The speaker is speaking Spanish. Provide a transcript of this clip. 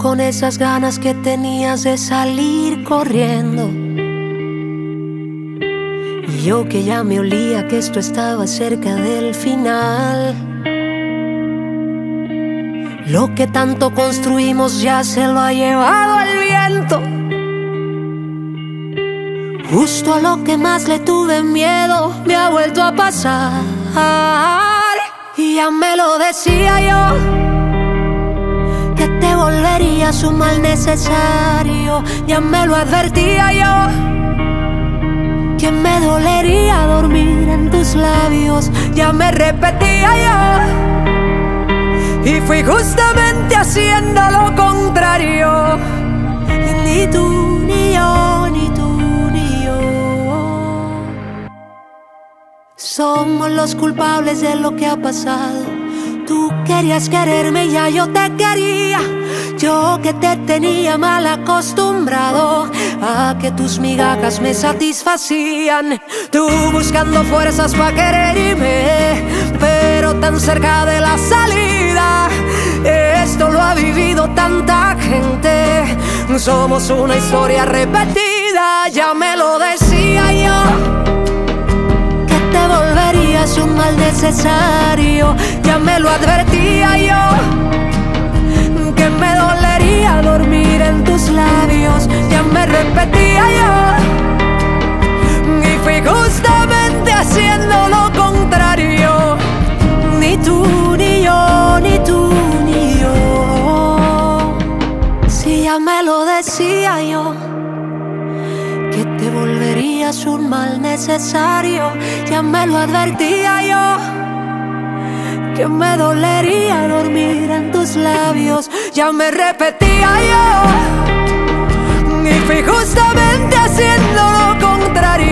con esas ganas que tenías de salir corriendo. Y yo que ya me olía que esto estaba cerca del final. Lo que tanto construimos ya se lo ha llevado el viento. Justo a lo que más le tuve miedo me ha vuelto a pasar. Y ya me lo decía yo, que te volverías un mal necesario. Ya me lo advertía yo, que me dolería dormir en tus labios. Ya me repetía yo, y fui justamente haciendo lo contrario. Y ni tú ni yo, ni tú ni yo somos los culpables de lo que ha pasado. Tú querías quererme y ya yo te quería. Yo que te tenía mal acostumbrado a que tus migajas me satisfacían. Tú buscando fuerzas para quererme, pero tan cerca de la salida. Esto lo ha vivido tanta gente, somos una historia repetida. Ya me lo decía yo, que te volverías un mal necesario. Ya me lo advertía yo, que me dolería dormir en tus labios. Ya me repetía yo, y fui justamente haciendo lo contrario. Ni tú ni yo, ni tú ni yo. Si ya me lo decía yo, que te volverías un mal necesario. Ya me lo advertía yo, que me dolería dormir en tus labios. Ya me repetía yo, y fui justamente haciendo lo contrario.